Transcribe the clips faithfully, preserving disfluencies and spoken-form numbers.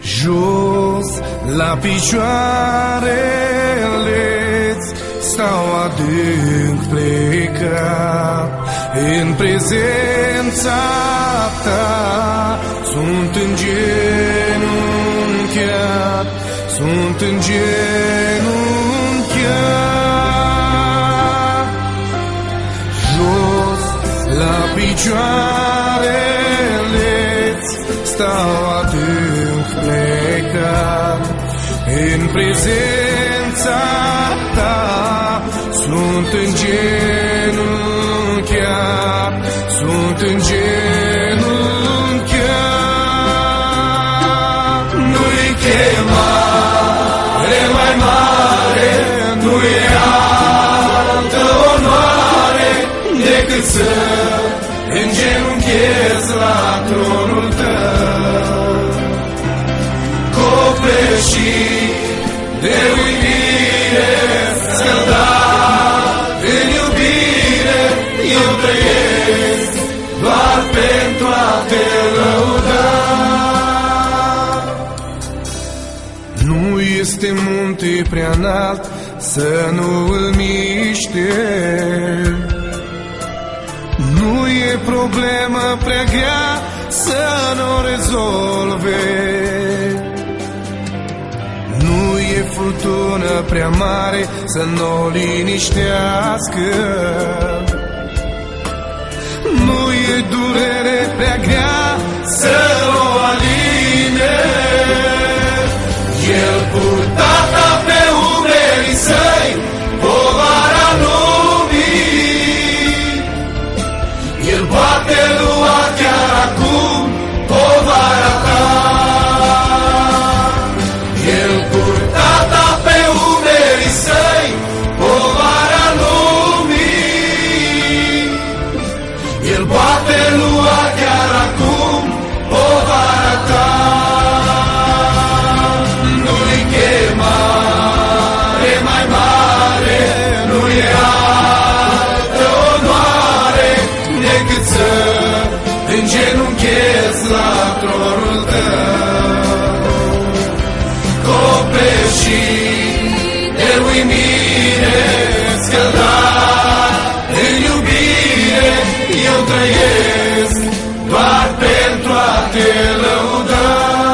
Jos la picioarele-ți stau adânc plecat, în prezența ta sunt îngenunchiat, sunt îngenunchiat. Jos la picioarele-ți stau adânc plecat, în prezența ta sunt îngenunchiat, sunt îngenunchiat. Nu-i chemare mai mare, nu-i altă onoare decât să îngenunchez la tronul tău, copleșit de uimire, scăldat în iubire, eu trăiesc doar pentru a te lăuda. Nu este munte prea înalt să nu îl miște, nu e problemă prea grea să nu o rezolve, nu e furtună prea mare să nu o liniștească, nu e durere prea grea să o aline. El purtata pe umerii săi povara lumii, El poate lua chiar acum povara ta. El purtata pe umerii săi povara lumii, El poate lua chiar acum povara ta. Nu-i chemare mai mare, nu e altă onoare decât să îngenunchez la tronul tău, copleșit de uimire, scăldat în iubire, eu trăiesc doar pentru a te lăuda.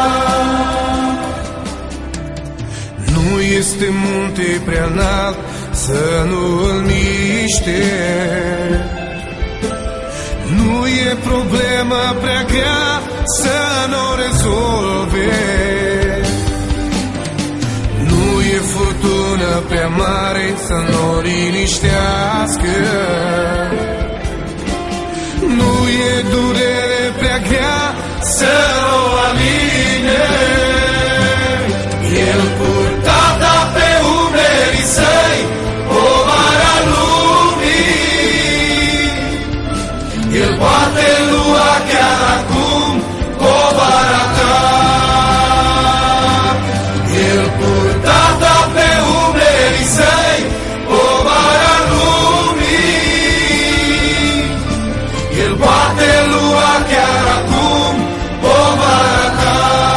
Nu este munte prea înalt să nu îl miște, nu e problemă prea grea să nu o rezolve, nu e furtună prea mare să nu o liniștească, nu e durere prea grea să o aline. El purtata pe umerii săi povara lumii, El poate lua chiar acum povara ta. El purtata pe umerii săi povara lumii, El poate lua chiar acum povara ta.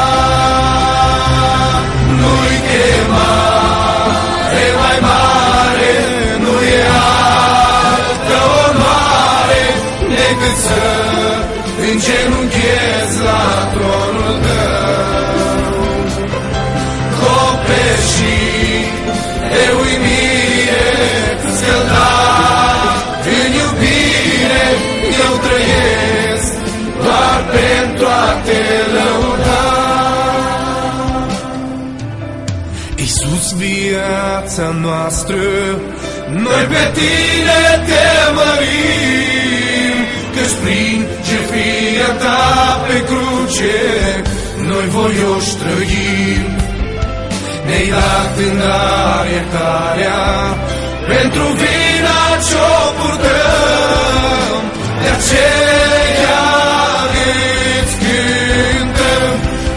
Nu-i chemare mai mare, nu e altă onoare decât să îngenunchez la tronul tău, copleșit de uimire, scăldat în iubire, eu trăiesc doar pentru a te lăuda. Iisus, viața noastră, noi pe tine te mărim, căci prin jertfia ta pe cruce noi voioși trăim. Ne-ai dat în dar iertarea pentru vina ce-o purtăm, de aceea îți cântăm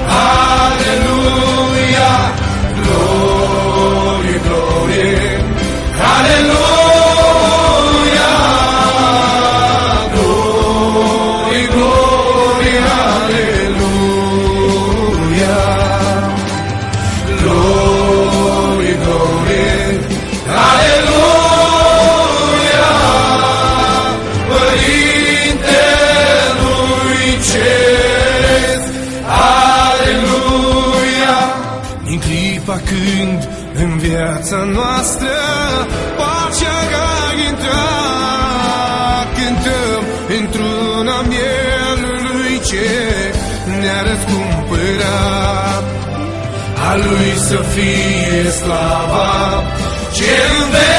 Aleluia, glorie, glorie, Aleluia, glorie, glorie, Aleluia. clipa când în viața noastră pacea a intrat. Cântăm într-una mielului ce ne-a răscumpărat. A Lui să fie slava ce în